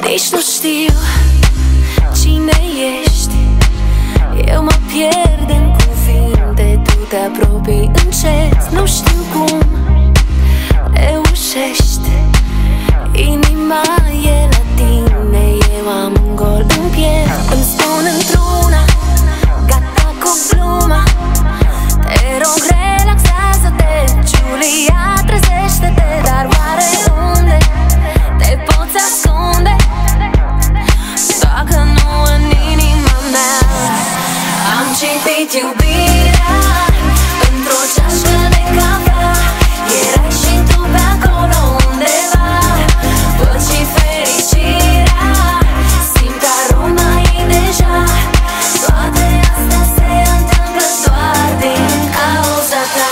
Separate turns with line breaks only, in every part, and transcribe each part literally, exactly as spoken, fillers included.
Nici nu știu cine ești, eu mă pierd în cuvinte, tu te apropii încet. Nu știu cum reușești, inima e la tine, eu am un gol în piept. Îmi spun într-una, gata cu gluma, te rog relaxează-te, Giulia, trezește-te. Dar oare unde te poți ascunde, dacă nu în inima mea? Am citit iubirea într-o ceașcă de cafea, erai și tu pe acolo undeva. Văd și fericirea, simt aroma ei deja. Toate astea se întâmplă doar din cauza ta.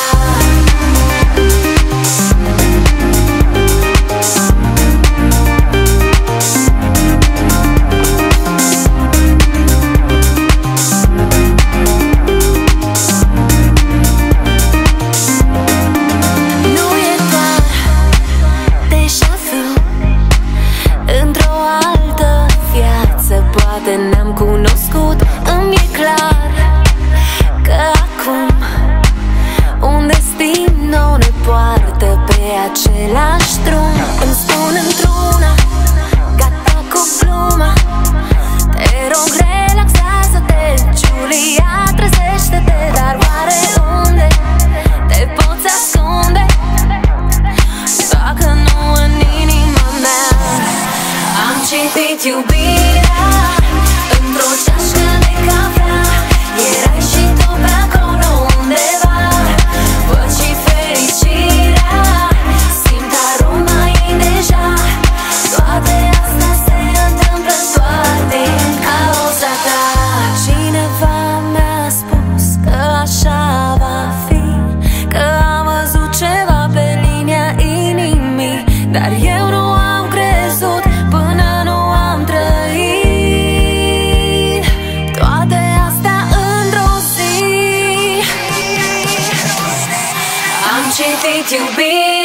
Poate ne-am cunoscut, îmi e clar că acum un destin nou ne poartă pe același drum. Îmi spun într-una, gata cu gluma, te rog relaxează-te, Giulia, trezește-te. Dar oare unde te poți ascunde, dacă nu în inima mea? Am citit iubirea într-o ceașcă de cafea, erai și tu pe acolo undeva. Văd și fericirea, simt aroma ei deja. Toate astea se întâmplă doar din cauza ta. Cineva mi-a spus că așa va fi, că am văzut ceva pe linia inimii, dar eu nu am crezut până nu am trăit toate astea într-o zi. Am citit iubire